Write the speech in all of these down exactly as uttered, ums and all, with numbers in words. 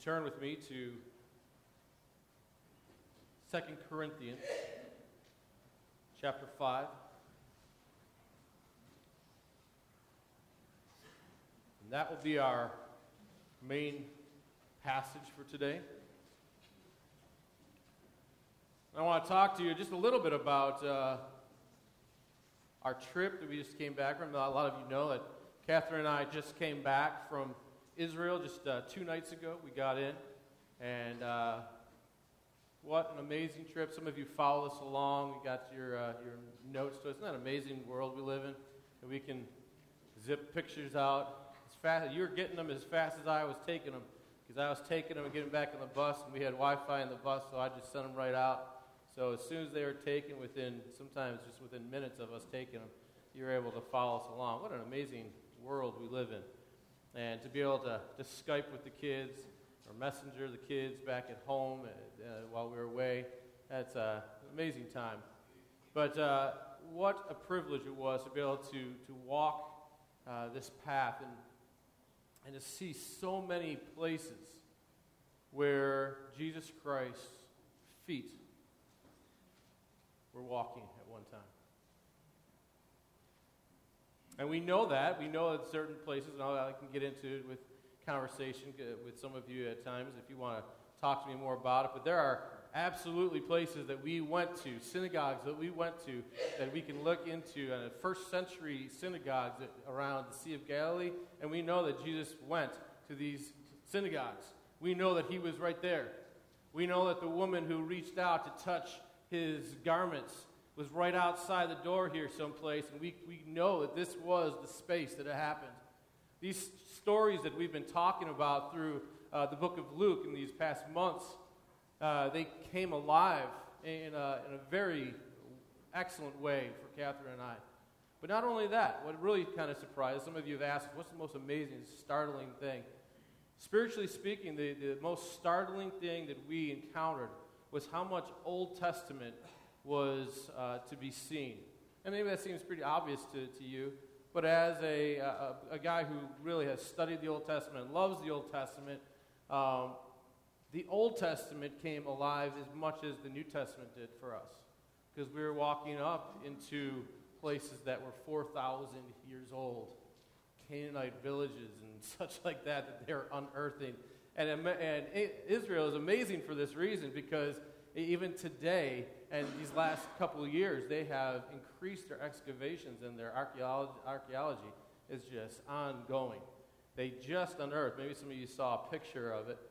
turn with me to Second Corinthians chapter five. And that will be our main passage for today. I want to talk to you just a little bit about uh, our trip that we just came back from. A lot of you know that Catherine and I just came back from Israel just uh, two nights ago. We got in, and uh, what an amazing trip. Some of you follow us along. We got your uh, your notes to us. Isn't that an amazing world we live in? That we can zip pictures out as fast. You were getting them as fast as I was taking them, because I was taking them and getting back on the bus, and we had Wi-Fi in the bus, so I just sent them right out. So as soon as they were taken, within sometimes just within minutes of us taking them, you were able to follow us along. What an amazing world we live in. And to be able to, to Skype with the kids, or messenger the kids back at home uh, while we were away, that's uh, an amazing time. But uh, what a privilege it was to be able to, to walk uh, this path and, and to see so many places where Jesus Christ's feet were walking at one time. And we know that. We know that certain places, and I can get into it with conversation with some of you at times if you want to talk to me more about it. But there are absolutely places that we went to, synagogues that we went to, that we can look into, and first century synagogues around the Sea of Galilee, and we know that Jesus went to these synagogues. We know that he was right there. We know that the woman who reached out to touch his garments was right outside the door here someplace, and we, we know that this was the space that it happened. These stories that we've been talking about through uh, the book of Luke in these past months, uh, they came alive in a, in a very excellent way for Catherine and I. But not only that, what really kind of surprised, some of you have asked, what's the most amazing, startling thing? Spiritually speaking, the, the most startling thing that we encountered was how much Old Testament was uh, to be seen. And maybe that seems pretty obvious to, to you, but as a, a, a guy who really has studied the Old Testament and loves the Old Testament, um, the Old Testament came alive as much as the New Testament did for us, because we were walking up into places that were four thousand years old, Canaanite villages and such like that, that they were unearthing. And, and Israel is amazing for this reason, because even today, and these last couple of years, they have increased their excavations, and their archaeology, archaeology is just ongoing. They just unearthed, maybe some of you saw a picture of it,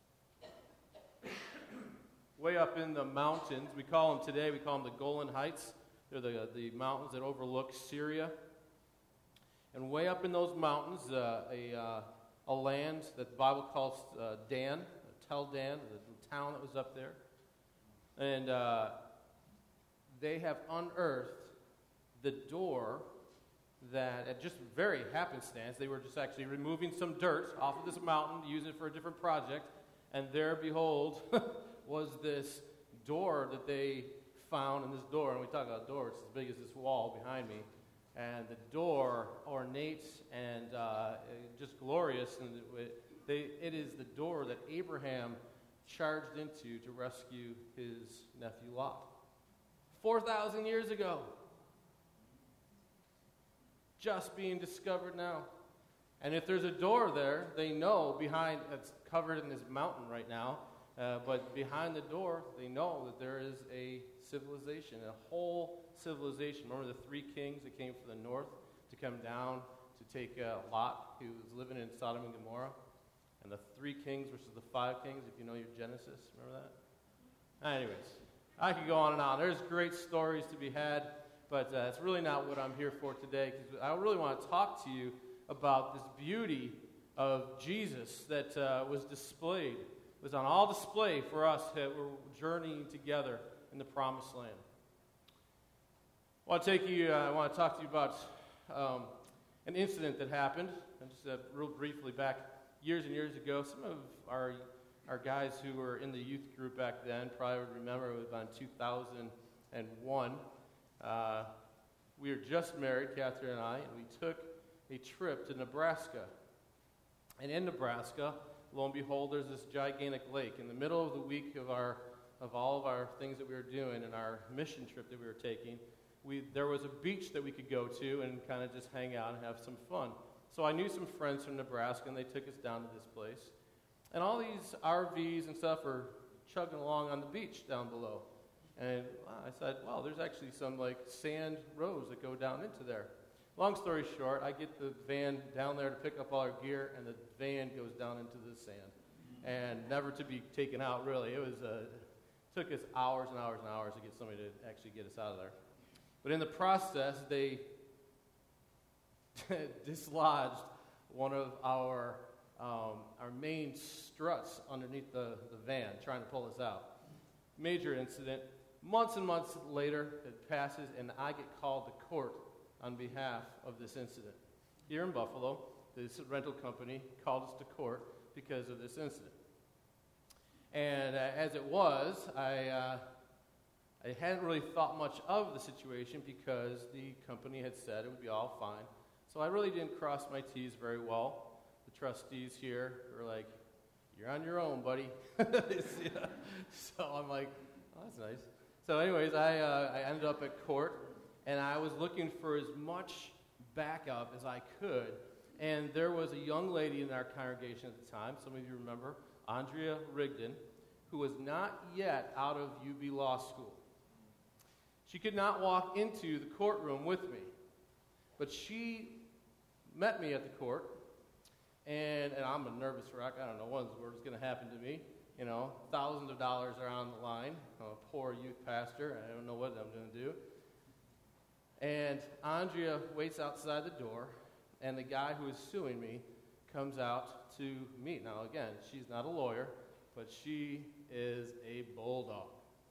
way up in the mountains. We call them today, we call them the Golan Heights. They're the, the mountains that overlook Syria. And way up in those mountains, uh, a... Uh, a land that the Bible calls uh, Dan, Tel Dan, the, the town that was up there. And uh, they have unearthed the door that, at just very happenstance, they were just actually removing some dirt off of this mountain, using it for a different project, and there, behold, was this door that they found, and this door, and we talk about a door, it's as big as this wall behind me. And the door, ornate and uh, just glorious, and it, they, it is the door that Abraham charged into to rescue his nephew Lot. four thousand years ago. Just being discovered now. And if there's a door there, they know behind, it's covered in this mountain right now, uh, but behind the door, they know that there is a civilization, a whole civilization. Remember the three kings that came from the north to come down to take uh, Lot, who was living in Sodom and Gomorrah? And the three kings versus the five kings, if you know your Genesis. Remember that? Anyways, I could go on and on. There's great stories to be had, but uh, it's really not what I'm here for today, because I really want to talk to you about this beauty of Jesus that uh, was displayed, was on all display for us that were journeying together in the Promised Land. I want to take you. Uh, I want to talk to you about um, an incident that happened, and just uh, real briefly back years and years ago. Some of our our guys who were in the youth group back then probably would remember it was about two thousand one. Uh, we were just married, Catherine and I, and we took a trip to Nebraska. And in Nebraska, lo and behold, there's this gigantic lake. In the middle of the week of our of all of our things that we were doing and our mission trip that we were taking, we there was a beach that we could go to and kind of just hang out and have some fun. So I knew some friends from Nebraska, and they took us down to this place. And all these R Vs and stuff are chugging along on the beach down below. And I said, well, there's actually some like sand roads that go down into there. Long story short, I get the van down there to pick up all our gear, and the van goes down into the sand. And never to be taken out, really. It was uh, took us hours and hours and hours to get somebody to actually get us out of there. But in the process, they dislodged one of our um, our main struts underneath the, the van, trying to pull us out. Major incident. Months and months later, it passes, and I get called to court on behalf of this incident. Here in Buffalo, this rental company called us to court because of this incident. And uh, as it was, I, uh, I hadn't really thought much of the situation because the company had said it would be all fine. So I really didn't cross my T's very well. The trustees here were like, you're on your own, buddy. Yeah. So I'm like, oh, that's nice. So anyways, I, uh, I ended up at court, and I was looking for as much backup as I could. And there was a young lady in our congregation at the time, some of you remember, Andrea Rigdon, who was not yet out of U B Law School. She could not walk into the courtroom with me, but she met me at the court, and, and I'm a nervous wreck. I don't know what's going to happen to me. You know, thousands of dollars are on the line. I'm a poor youth pastor. I don't know what I'm going to do. And Andrea waits outside the door, and the guy who is suing me comes out to meet. Now, again, she's not a lawyer, but she is a bulldog.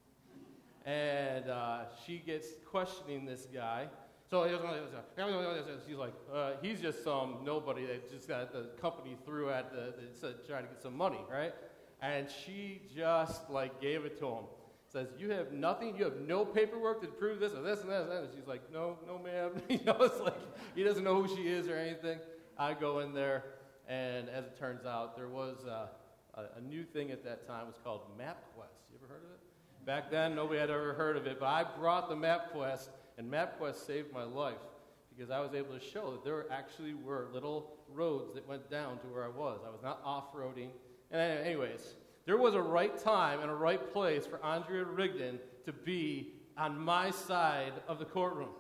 And uh, she gets questioning this guy. So she's like, uh, he's just some nobody that just got the company threw at the, the trying to get some money, right? And she just like gave it to him. Says, you have nothing, you have no paperwork to prove this or this and that. And she's like, no, no, ma'am. You know, it's like he doesn't know who she is or anything. I go in there, and as it turns out, there was uh, a, a new thing at that time. It was called MapQuest. You ever heard of it? Back then, nobody had ever heard of it, but I brought the MapQuest, and MapQuest saved my life because I was able to show that there actually were little roads that went down to where I was. I was not off-roading. And anyways, there was a right time and a right place for Andrea Rigdon to be on my side of the courtroom.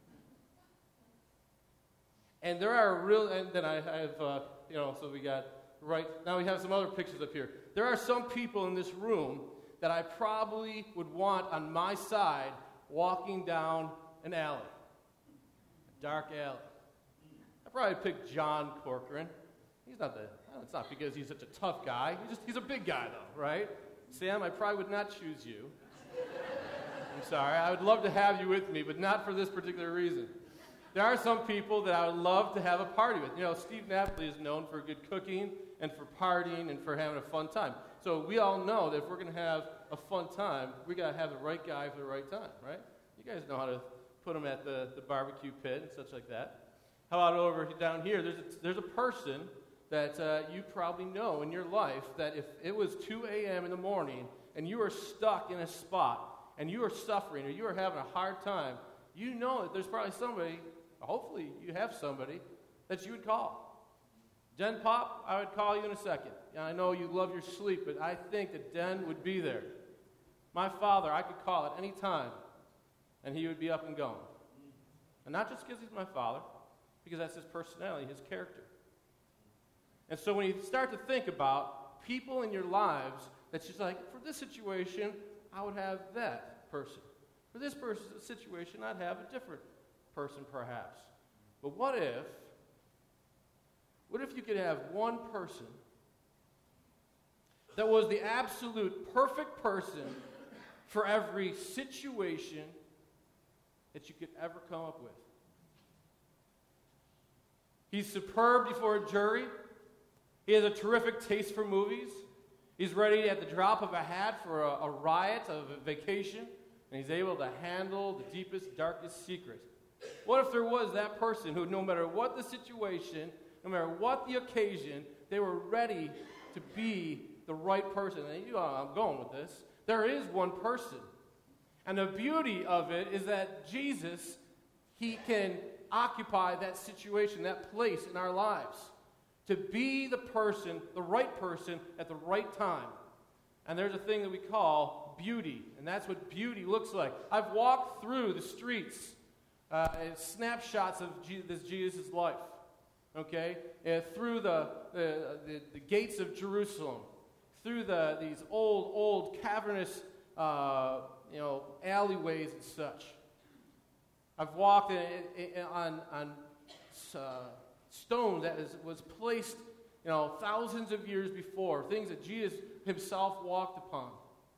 And there are real, and then I have, uh, you know, so we got, right, now we have some other pictures up here. There are some people in this room that I probably would want on my side walking down an alley, a dark alley. I'd probably pick John Corcoran. He's not the, it's not because he's such a tough guy. He's just, he's a big guy, though, right? Sam, I probably would not choose you. I'm sorry. I would love to have you with me, but not for this particular reason. There are some people that I would love to have a party with. You know, Steve Napoli is known for good cooking and for partying and for having a fun time. So we all know that if we're going to have a fun time, we got to have the right guy for the right time, right? You guys know how to put them at the, the barbecue pit and such like that. How about over down here? There's a, there's a person that uh, you probably know in your life that if it was two a.m. in the morning and you are stuck in a spot and you are suffering or you are having a hard time, you know that there's probably somebody, hopefully you have somebody, that you would call. Den Pop, I would call you in a second. And I know you love your sleep, but I think that Den would be there. My father, I could call at any time, and he would be up and going. And not just because he's my father, because that's his personality, his character. And so when you start to think about people in your lives, that's just like, for this situation, I would have that person. For this person, situation, I'd have a different person perhaps. But what if, what if you could have one person that was the absolute perfect person for every situation that you could ever come up with? He's superb before a jury. He has a terrific taste for movies. He's ready at the drop of a hat for a, a riot, of a vacation, and he's able to handle the deepest, darkest secret. What if there was that person who, no matter what the situation, no matter what the occasion, they were ready to be the right person. And you know, I'm going with this. There is one person. And the beauty of it is that Jesus, he can occupy that situation, that place in our lives. To be the person, the right person at the right time. And there's a thing that we call beauty. And that's what beauty looks like. I've walked through the streets, uh, and snapshots of Je- this Jesus' life. Okay? And through the, the, the, the gates of Jerusalem. Through the these old, old, cavernous, uh, you know, alleyways and such. I've walked in, in, on, on uh, stone that is, was placed, you know, thousands of years before, things that Jesus himself walked upon.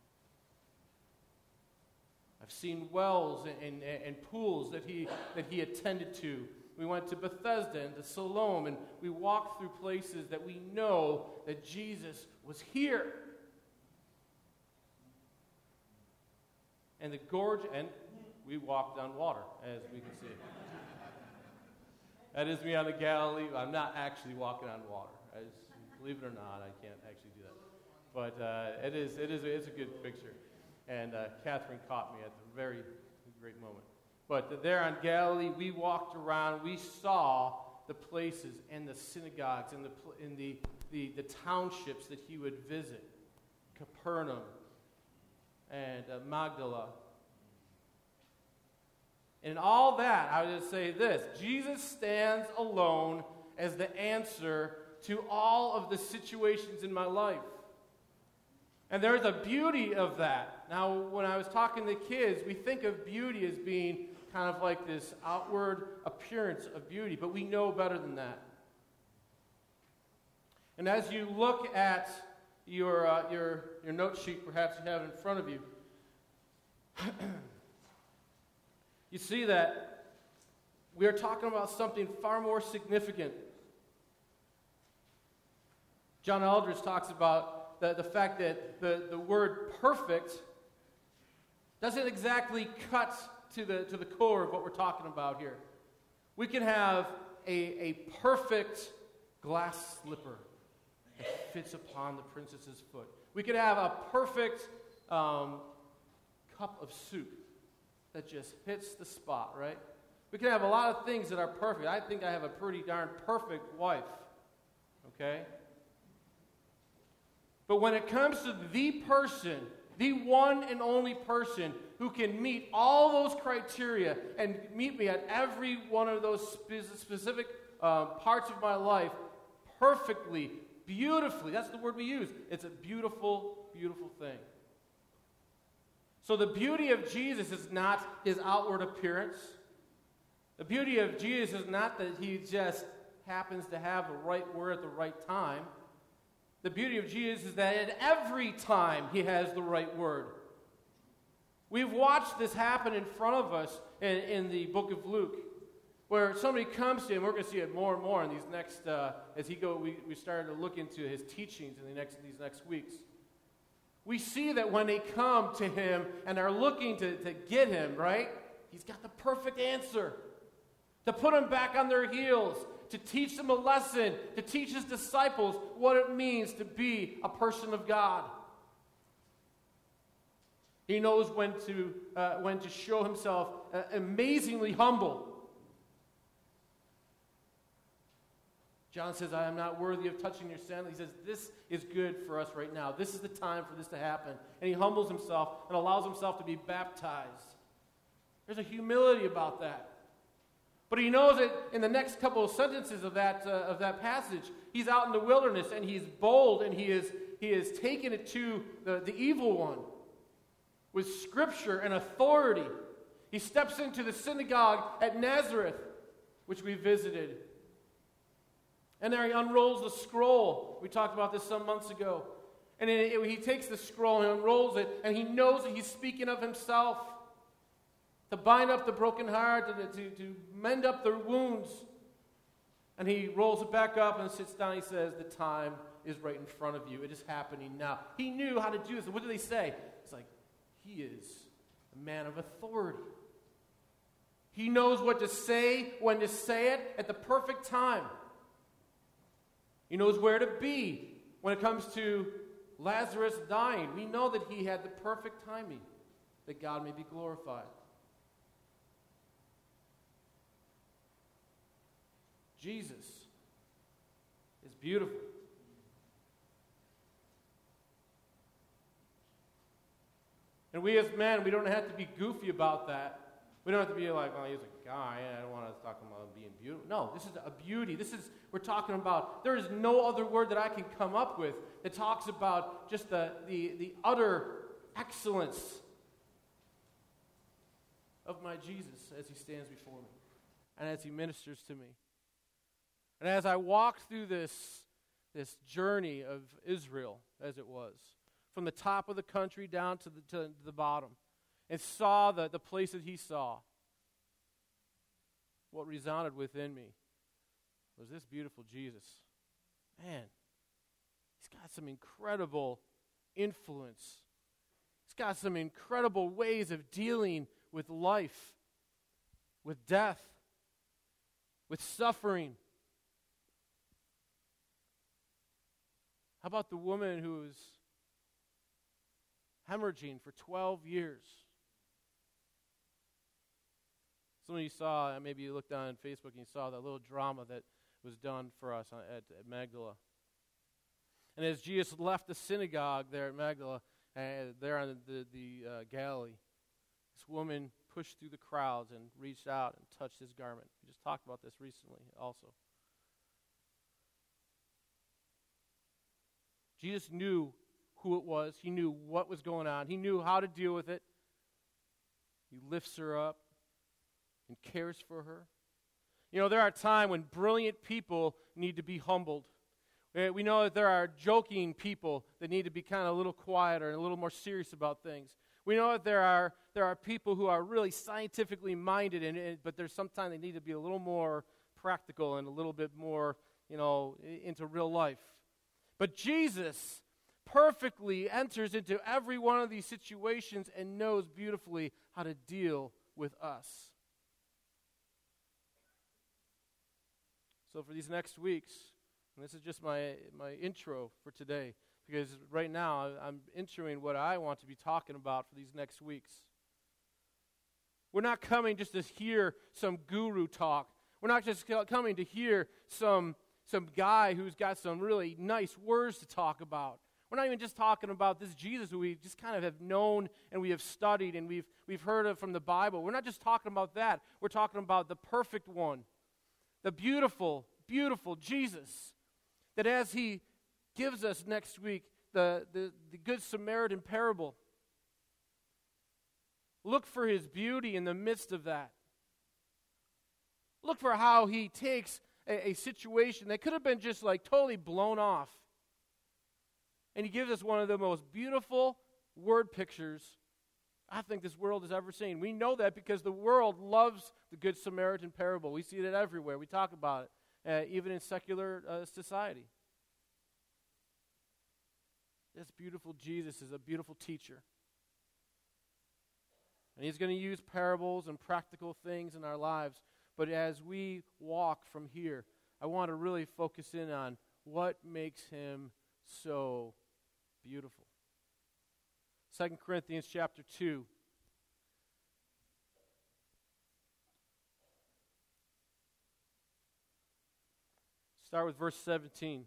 I've seen wells and, and, and pools that he that he attended to. We went to Bethesda and to Siloam, and we walked through places that we know that Jesus was here. And the gorge, and we walked on water, as we can see. That is me on the Galilee. I'm not actually walking on water. I just, believe it or not, I can't actually do that. But uh, it is it is it's a good picture. And uh, Catherine caught me at the very great moment. But there on Galilee, we walked around. We saw the places and the synagogues and the in the, the the townships that he would visit, Capernaum and uh, Magdala. And all that, I would just say this: Jesus stands alone as the answer to all of the situations in my life. And there's a beauty of that. Now, when I was talking to kids, we think of beauty as being kind of like this outward appearance of beauty, but we know better than that. And as you look at your uh, your your note sheet, perhaps you have it in front of you, you see that we are talking about something far more significant. John Eldridge talks about the, the fact that the, the word perfect doesn't exactly cut to the, to the core of what we're talking about here. We can have a, a perfect glass slipper that fits upon the princess's foot. We could have a perfect um, cup of soup that just hits the spot, right? We can have a lot of things that are perfect. I think I have a pretty darn perfect wife, okay? But when it comes to the person, the one and only person who can meet all those criteria and meet me at every one of those spe- specific uh, parts of my life perfectly, beautifully, that's the word we use. It's a beautiful, beautiful thing. So the beauty of Jesus is not his outward appearance. The beauty of Jesus is not that he just happens to have the right word at the right time. The beauty of Jesus is that at every time he has the right word. We've watched this happen in front of us in, in the book of Luke, where somebody comes to him. We're going to see it more and more in these next, uh, as he go. We, we started to look into his teachings in the next these next weeks. We see that when they come to him and are looking to, to get him, right, he's got the perfect answer to put them back on their heels, to teach them a lesson, to teach his disciples what it means to be a person of God. He knows when to uh, when to show himself uh, amazingly humble. John says, I am not worthy of touching your sandal. He says, this is good for us right now. This is the time for this to happen. And he humbles himself and allows himself to be baptized. There's a humility about that. But he knows that in the next couple of sentences of that uh, of that passage, he's out in the wilderness and he's bold and he is he is taking it to the, the evil one with scripture and authority. He steps into the synagogue at Nazareth, which we visited. And there he unrolls the scroll. We talked about this some months ago. And it, it, he takes the scroll and unrolls it, and he knows that he's speaking of himself. To bind up the broken heart, and to, to mend up their wounds. And he rolls it back up and sits down. He says, the time is right in front of you. It is happening now. He knew how to do this. What did they say? It's like, he is a man of authority. He knows what to say, when to say it, at the perfect time. He knows where to be When it comes to Lazarus dying, we know that he had the perfect timing, that God may be glorified. Jesus is beautiful. And we as men, we don't have to be goofy about that. We don't have to be like, oh, he's a guy, I don't want to talk about him being beautiful. No, this is a beauty. This is, we're talking about, there is no other word that I can come up with that talks about just the, the, the utter excellence of my Jesus as he stands before me and as he ministers to me. And as I walked through this, this journey of Israel, as it was, from the top of the country down to the, to the bottom, and saw the, the places he saw, what resounded within me was this beautiful Jesus. Man, he's got some incredible influence. He's got some incredible ways of dealing with life, with death, with suffering. How about the woman who was hemorrhaging for twelve years? Some of you saw, maybe you looked on Facebook and you saw that little drama that was done for us at, at Magdala. And as Jesus left the synagogue there at Magdala, uh, there on the, the uh, Galilee, this woman pushed through the crowds and reached out and touched his garment. We just talked about this recently also. Jesus knew who it was. He knew what was going on. He knew how to deal with it. He lifts her up and cares for her. You know, there are times when brilliant people need to be humbled. We know that there are joking people that need to be kind of a little quieter and a little more serious about things. We know that there are there are people who are really scientifically minded, and, and but there's sometimes they need to be a little more practical and a little bit more, you know, into real life. But Jesus perfectly enters into every one of these situations and knows beautifully how to deal with us. So for these next weeks, and this is just my, my intro for today, because right now I'm introing what I want to be talking about for these next weeks. We're not coming just to hear some guru talk. We're not just coming to hear some some guy who's got some really nice words to talk about. We're not even just talking about this Jesus who we just kind of have known and we have studied and we've we've heard of from the Bible. We're not just talking about that. We're talking about the perfect one, the beautiful, beautiful Jesus, that as he gives us next week the, the, the Good Samaritan parable, look for his beauty in the midst of that. Look for how he takes a, a situation that could have been just like totally blown off, and he gives us one of the most beautiful word pictures I think this world has ever seen. We know that because the world loves the Good Samaritan parable. We see it everywhere. We talk about it, uh, even in secular uh, society. This beautiful Jesus is a beautiful teacher. And he's going to use parables and practical things in our lives. But as we walk from here, I want to really focus in on what makes him so beautiful. Second Corinthians chapter two. Start with verse seventeen.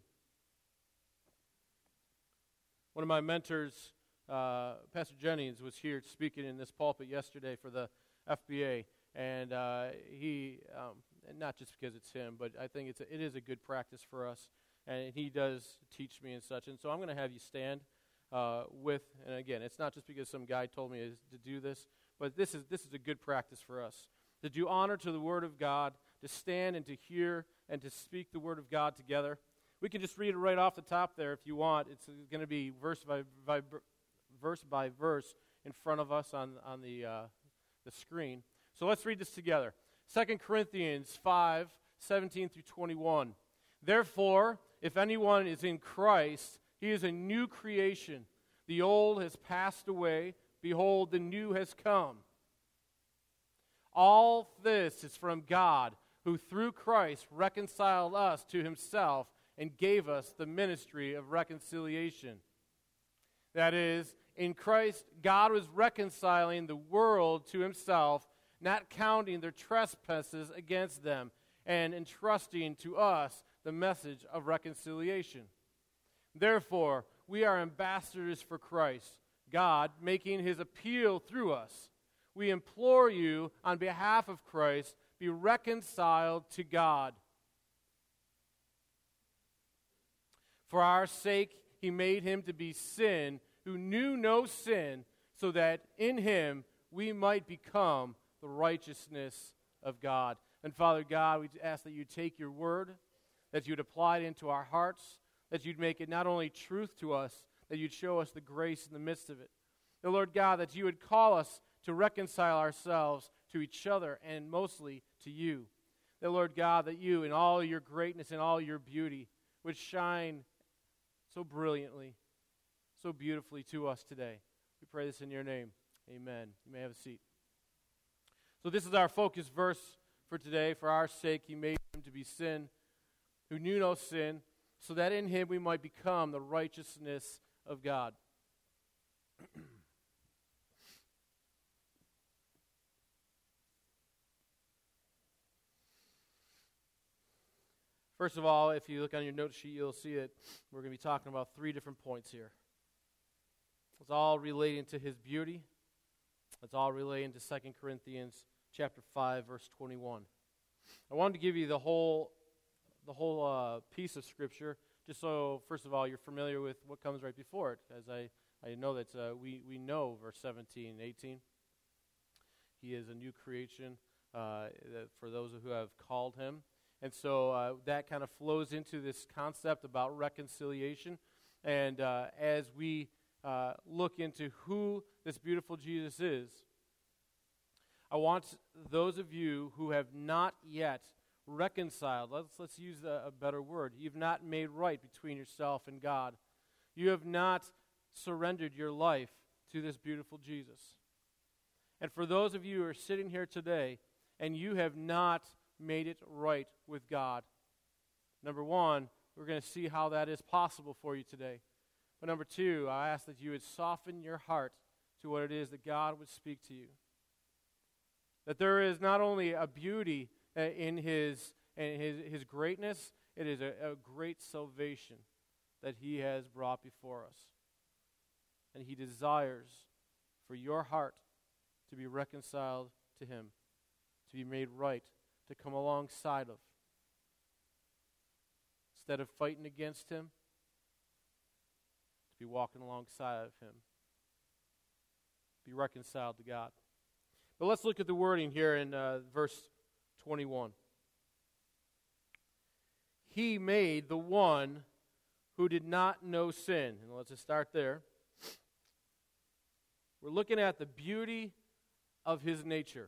One of my mentors, uh, Pastor Jennings, was here speaking in this pulpit yesterday for the F B A. And uh, he, um, and not just because it's him, but I think it's a, it is a good practice for us. And he does teach me and such. And so I'm going to have you stand uh, with, and again, it's not just because some guy told me to do this, but this is this is a good practice for us. To do honor to the Word of God, to stand and to hear and to speak the Word of God together. We can just read it right off the top there if you want. It's going to be verse by, by verse by verse in front of us on, on the uh, the screen. So let's read this together. Second Corinthians five, seventeen through twenty-one. Therefore, if anyone is in Christ, he is a new creation. The old has passed away. Behold, the new has come. All this is from God, who through Christ reconciled us to himself and gave us the ministry of reconciliation. That is, in Christ, God was reconciling the world to himself, not counting their trespasses against them, and entrusting to us the message of reconciliation. Therefore, we are ambassadors for Christ, God making his appeal through us. We implore you, on behalf of Christ, be reconciled to God. For our sake, he made him to be sin, who knew no sin, so that in him we might become the righteousness of God. And Father God, we ask that you take your word, that you'd apply it into our hearts, that you'd make it not only truth to us, that you'd show us the grace in the midst of it. The Lord God, that you would call us to reconcile ourselves to each other and mostly to you. The Lord God, that you, in all your greatness and all your beauty, would shine so brilliantly, so beautifully to us today. We pray this in your name. Amen. You may have a seat. So this is our focus verse for today. For our sake, he made him to be sin, who knew no sin, so that in him we might become the righteousness of God. First of all, if you look on your note sheet, you'll see that we're going to be talking about three different points here. It's all relating to his beauty. It's all relating to Second Corinthians chapter five, verse twenty-one. I wanted to give you the whole the whole uh, piece of Scripture, just so, first of all, you're familiar with what comes right before it, as I, I know that uh, we, we know verse seventeen and eighteen. He is a new creation uh, for those who have called him. And so uh, that kind of flows into this concept about reconciliation. And uh, as we uh, look into who this beautiful Jesus is, I want those of you who have not yet reconciled, let's, let's use a, a better word, you've not made right between yourself and God. You have not surrendered your life to this beautiful Jesus. And for those of you who are sitting here today and you have not made it right with God, number one, we're going to see how that is possible for you today. But number two, I ask that you would soften your heart to what it is that God would speak to you. That there is not only a beauty uh, in his, in his his greatness, it is a, a great salvation that he has brought before us. And he desires for your heart to be reconciled to him, to be made right, to come alongside of. Instead of fighting against him, to be walking alongside of him. Be reconciled to God. But let's look at the wording here in uh, verse twenty-one. He made the one who did not know sin. And let's just start there. We're looking at the beauty of his nature.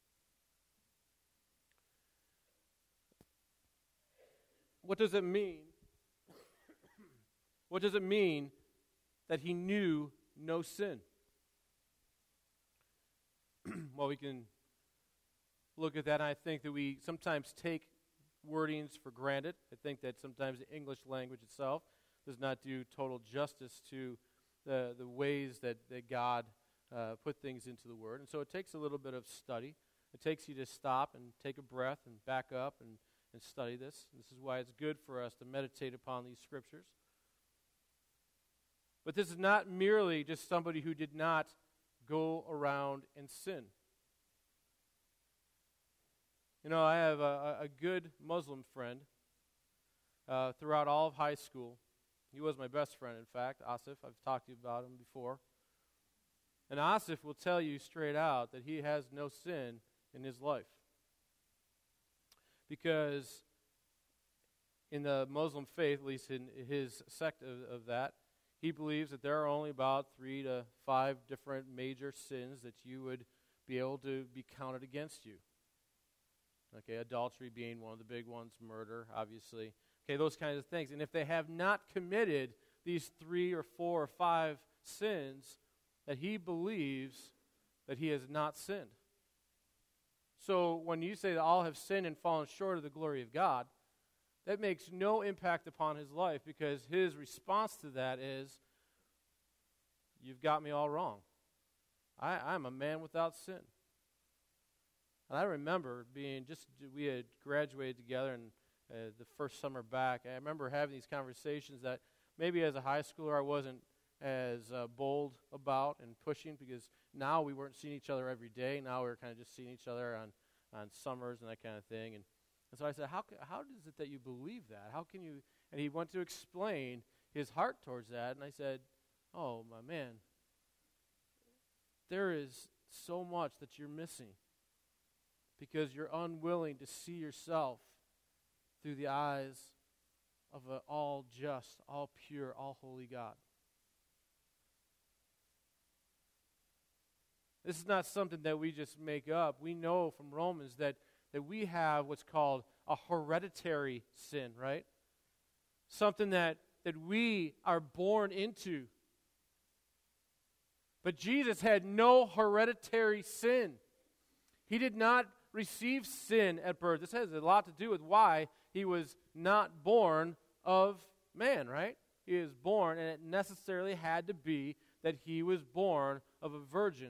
What does it mean? What does it mean that he knew no sin? Well, we can look at that, and I think that we sometimes take wordings for granted. I think that sometimes the English language itself does not do total justice to the, the ways that, that God uh, put things into the Word. And so it takes a little bit of study. It takes you to stop and take a breath and back up and, and study this. This is why it's good for us to meditate upon these Scriptures. But this is not merely just somebody who did not go around and sin. You know, I have a, a good Muslim friend uh, throughout all of high school. He was my best friend, in fact, Asif. I've talked to you about him before. And Asif will tell you straight out that he has no sin in his life. Because in the Muslim faith, at least in his sect of, of that, he believes that there are only about three to five different major sins that you would be able to be counted against you. Okay, adultery being one of the big ones, murder, obviously. Okay, those kinds of things. And if they have not committed these three or four or five sins, that he believes that he has not sinned. So when you say that all have sinned and fallen short of the glory of God, that makes no impact upon his life because his response to that is, you've got me all wrong. I, I'm a man without sin. And I remember being just, we had graduated together and uh, the first summer back, I remember having these conversations that maybe as a high schooler I wasn't as uh, bold about and pushing because now we weren't seeing each other every day. Now we were kind of just seeing each other on, on summers and that kind of thing. And, and so I said, how, how is it that you believe that? How can you? And he went to explain his heart towards that. And I said, oh, my man, there is so much that you're missing because you're unwilling to see yourself through the eyes of an all just, all pure, all holy God. This is not something that we just make up. We know from Romans that, that we have what's called a hereditary sin, right? Something that, that we are born into. But Jesus had no hereditary sin. He did not receive sin at birth. This has a lot to do with why he was not born of man, right? He was born, and it necessarily had to be that he was born of a virgin.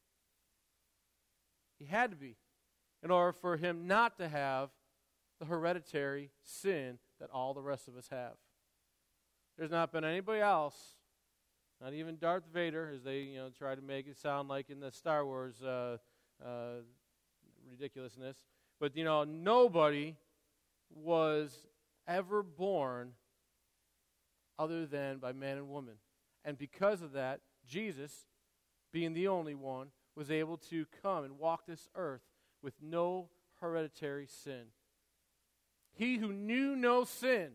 He had to be, in order for him not to have the hereditary sin that all the rest of us have. There's not been anybody else, not even Darth Vader, as they you know try to make it sound like in the Star Wars uh, uh, ridiculousness. But you know, nobody was ever born other than by man and woman, and because of that, Jesus, being the only one, was able to come and walk this earth with no hereditary sin. He who knew no sin,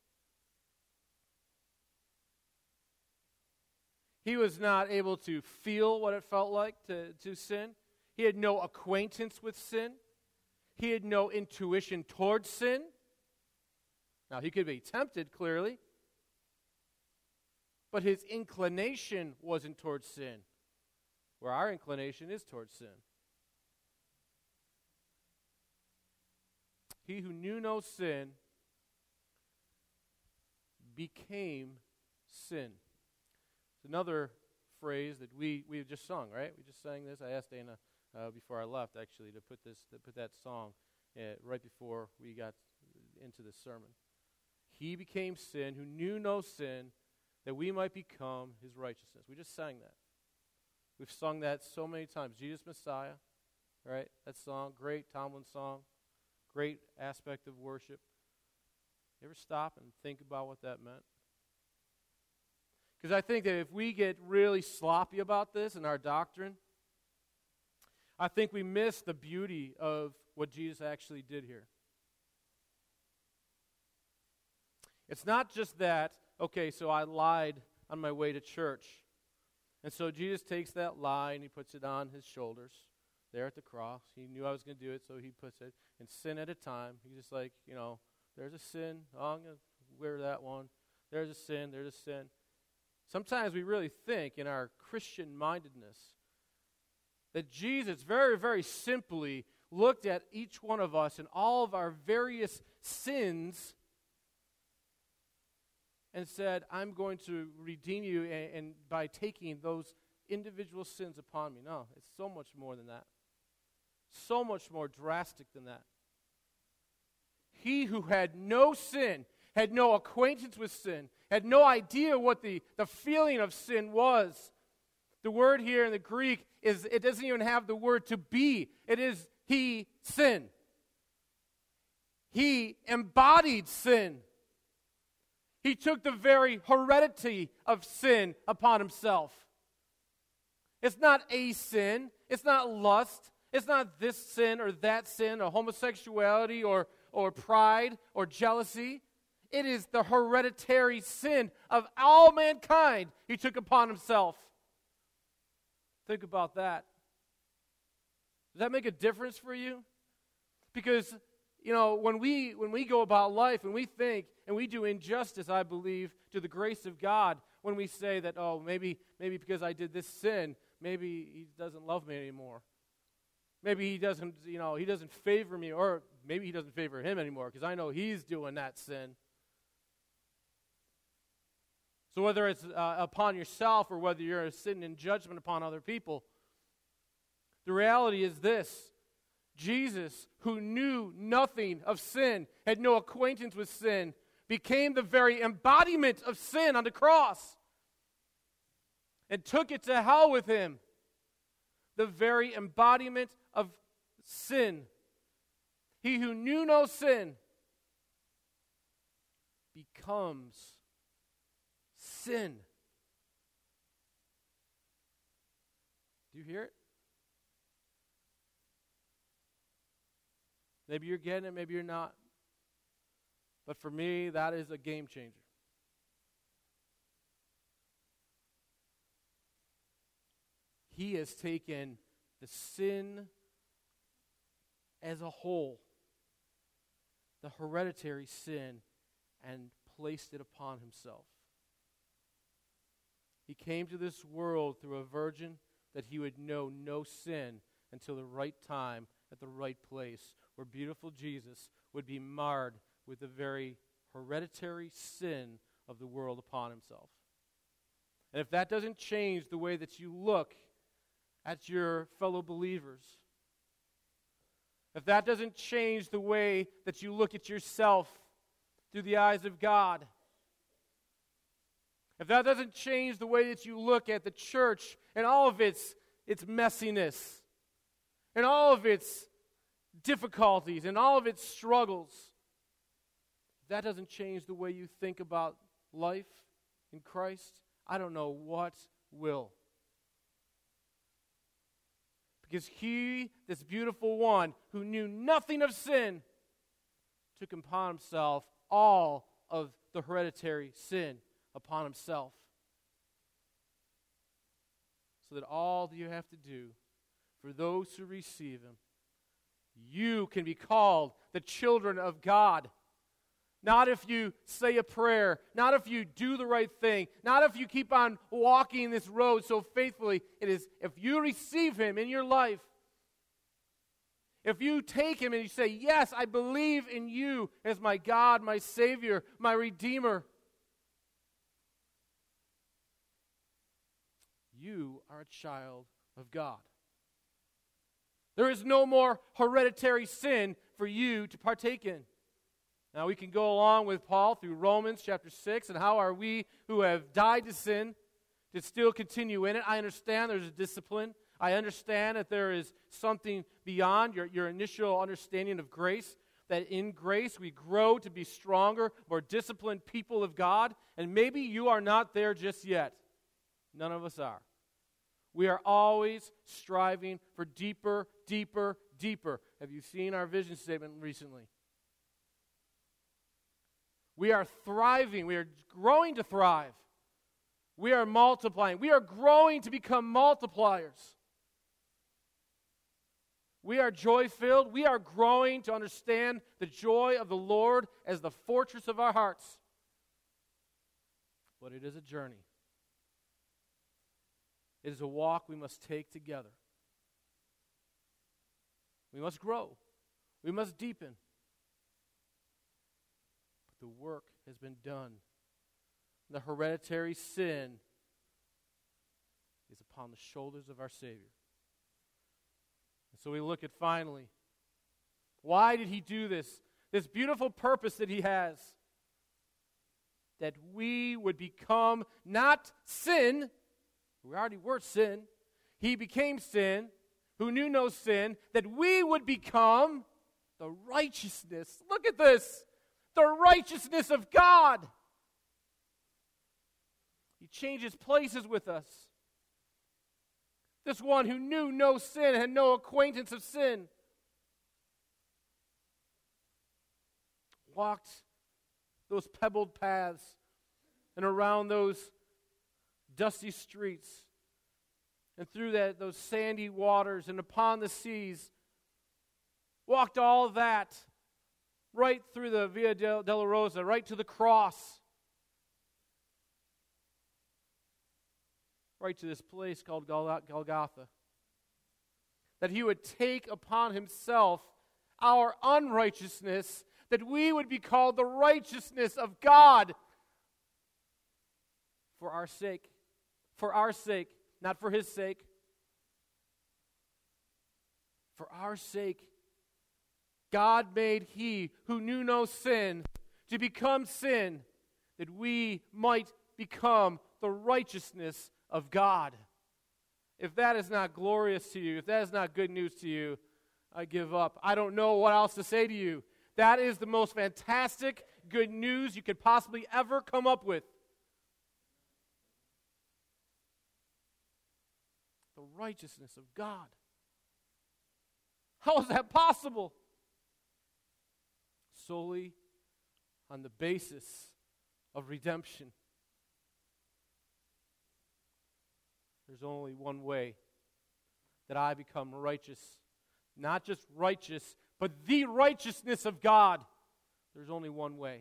he was not able to feel what it felt like to, to sin. He had no acquaintance with sin. He had no intuition towards sin. Now, he could be tempted, clearly, but his inclination wasn't towards sin, where our inclination is towards sin. He who knew no sin became sin. It's another phrase that we we just sung, right? We just sang this. I asked Dana uh, before I left, actually, to put this to put that song uh, right before we got into the sermon. He became sin, who knew no sin, that we might become his righteousness. We just sang that. We've sung that so many times. Jesus Messiah, right? That song, great Tomlin song, great aspect of worship. You ever stop and think about what that meant? Because I think that if we get really sloppy about this in our doctrine, I think we miss the beauty of what Jesus actually did here. It's not just that, okay, so I lied on my way to church. And so Jesus takes that lie and he puts it on his shoulders there at the cross. He knew I was going to do it, so he puts it in sin at a time. He's just like, you know, there's a sin. Oh, I'm going to wear that one. There's a sin. There's a sin. Sometimes we really think in our Christian mindedness that Jesus very, very simply looked at each one of us and all of our various sins and said, I'm going to redeem you and, and by taking those individual sins upon me. No, it's so much more than that. So much more drastic than that. He who had no sin, had no acquaintance with sin, had no idea what the, the feeling of sin was. The word here in the Greek is, it doesn't even have the word to be. It is he sin. He embodied sin. He took the very heredity of sin upon himself. It's not a sin. It's not lust. It's not this sin or that sin or homosexuality or, or pride or jealousy. It is the hereditary sin of all mankind he took upon himself. Think about that. Does that make a difference for you? Because, you know, when we when we go about life and we think and we do injustice, I believe, to the grace of God, when we say that, oh, maybe maybe because I did this sin, maybe he doesn't love me anymore. Maybe he doesn't, you know, he doesn't favor me, or maybe he doesn't favor him anymore because I know he's doing that sin. So whether it's uh, upon yourself or whether you're sitting in judgment upon other people, the reality is this. Jesus, who knew nothing of sin, had no acquaintance with sin, became the very embodiment of sin on the cross and took it to hell with him. The very embodiment of sin. He who knew no sin becomes sin. Do you hear it? Maybe you're getting it, maybe you're not. But for me, that is a game changer. He has taken the sin as a whole, the hereditary sin, and placed it upon himself. He came to this world through a virgin that he would know no sin until the right time at the right place, where beautiful Jesus would be marred with the very hereditary sin of the world upon himself. And if that doesn't change the way that you look at your fellow believers, if that doesn't change the way that you look at yourself through the eyes of God, if that doesn't change the way that you look at the church and all of its, its messiness, and all of its difficulties, and all of its struggles, if that doesn't change the way you think about life in Christ, I don't know what will. Because he, this beautiful one, who knew nothing of sin, took upon himself all of the hereditary sin upon himself. So that all that you have to do for those who receive him, you can be called the children of God. Not if you say a prayer, not if you do the right thing, not if you keep on walking this road so faithfully. It is if you receive him in your life, if you take him and you say, yes, I believe in you as my God, my Savior, my Redeemer, you are a child of God. There is no more hereditary sin for you to partake in. Now we can go along with Paul through Romans chapter six, and how are we who have died to sin to still continue in it? I understand there's a discipline. I understand that there is something beyond your, your initial understanding of grace, that in grace we grow to be stronger, more disciplined people of God, and maybe you are not there just yet. None of us are. We are always striving for deeper, deeper, deeper. Have you seen our vision statement recently? We are thriving. We are growing to thrive. We are multiplying. We are growing to become multipliers. We are joy-filled. We are growing to understand the joy of the Lord as the fortress of our hearts. But it is a journey. It is a walk we must take together. We must grow. We must deepen. But the work has been done. The hereditary sin is upon the shoulders of our Savior. And so we look at finally, why did he do this? This beautiful purpose that he has. That we would become not sin. We already were sin. He became sin, who knew no sin, that we would become the righteousness. Look at this. The righteousness of God. He changes places with us. This one who knew no sin, had no acquaintance of sin, walked those pebbled paths and around those dusty streets and through that those sandy waters and upon the seas, walked all of that right through the Via Dolorosa, right to the cross, right to this place called Golgotha. that he would take upon himself our unrighteousness, that we would be called the righteousness of God for our sake. For our sake, not for his sake. For our sake, God made he who knew no sin to become sin, that we might become the righteousness of God. If that is not glorious to you, if that is not good news to you, I give up. I don't know what else to say to you. That is the most fantastic good news you could possibly ever come up with. The righteousness of God. How is that possible? Solely on the basis of redemption. There's only one way that I become righteous. Not just righteous, but the righteousness of God. There's only one way.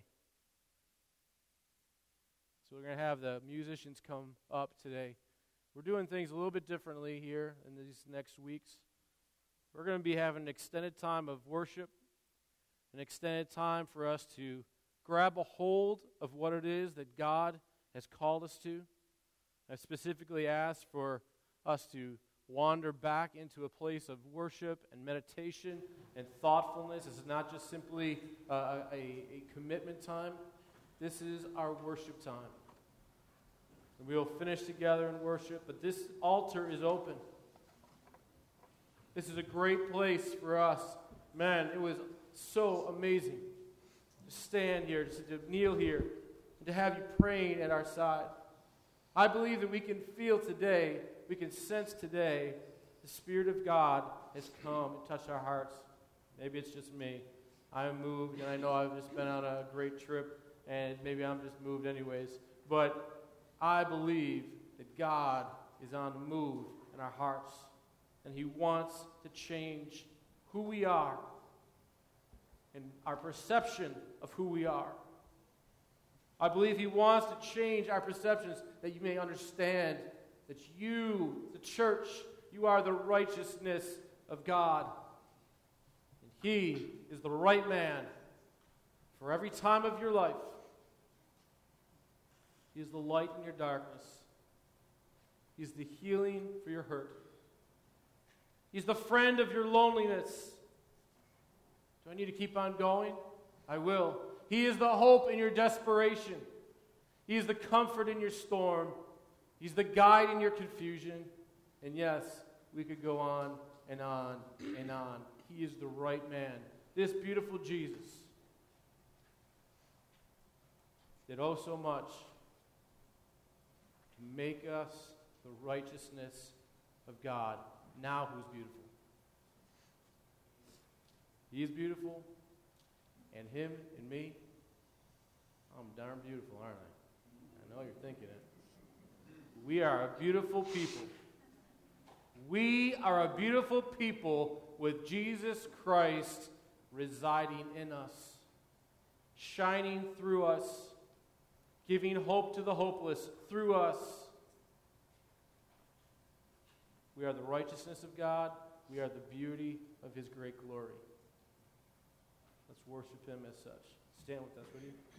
So we're going to have the musicians come up today. We're doing things a little bit differently here in these next weeks. We're going to be having an extended time of worship, an extended time for us to grab a hold of what it is that God has called us to. I specifically asked for us to wander back into a place of worship and meditation and thoughtfulness. This is not just simply uh, a, a commitment time. This is our worship time. And we will finish together in worship, but this altar is open. This is a great place for us. Man, it was so amazing to stand here, to kneel here, and to have you praying at our side. I believe that we can feel today, we can sense today, the Spirit of God has come and touched our hearts. Maybe it's just me. I am moved, and I know I've just been on a great trip, and maybe I'm just moved anyways. But I believe that God is on the move in our hearts, and he wants to change who we are and our perception of who we are. I believe he wants to change our perceptions, that you may understand that you, the church, you are the righteousness of God. And he is the right man for every time of your life. He is the light in your darkness. He is the healing for your hurt. He's the friend of your loneliness. Do I need to keep on going? I will. He is the hope in your desperation. He is the comfort in your storm. He's the guide in your confusion. And yes, we could go on and on and on. He is the right man. This beautiful Jesus did oh so much to make us the righteousness of God. Now who's beautiful? He is beautiful, and him and me, I'm darn beautiful, aren't I? I know you're thinking it. We are a beautiful people. We are a beautiful people with Jesus Christ residing in us, shining through us, giving hope to the hopeless through us. We are the righteousness of God. We are the beauty of his great glory. Let's worship him as such. Stand with us, will you?